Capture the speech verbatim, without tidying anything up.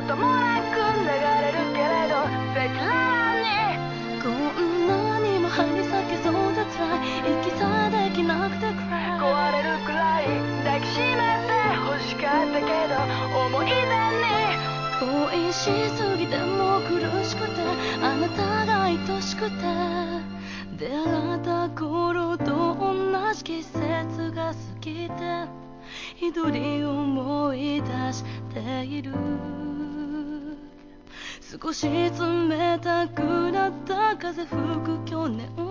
音もなく流れるけれど赤裸々にこんなにも張り裂けそうだつらい息さえできなくてくらい壊れるくらい抱きしめて欲しかったけど思い出に恋しすぎても苦しくてあなたが愛しくて出会った頃と同じ季節が好きで一人思い出している少し冷たくなった風吹く去年